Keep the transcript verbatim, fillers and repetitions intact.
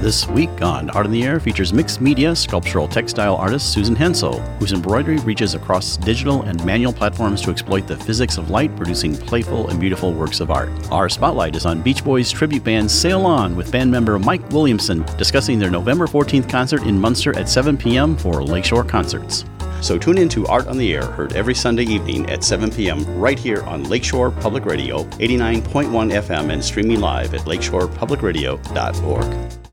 This week on Art on the Air features mixed media sculptural textile artist Susan Hensel, whose embroidery reaches across digital and manual platforms to exploit the physics of light, producing playful and beautiful works of art. Our spotlight is on Beach Boys tribute band Sail On, with band member Mike Williamson discussing their November fourteenth concert in Munster at seven p.m. for Lakeshore Concerts. So tune in to Art on the Air, heard every Sunday evening at seven p.m. right here on Lakeshore Public Radio, eighty-nine point one F M, and streaming live at lakeshore public radio dot org.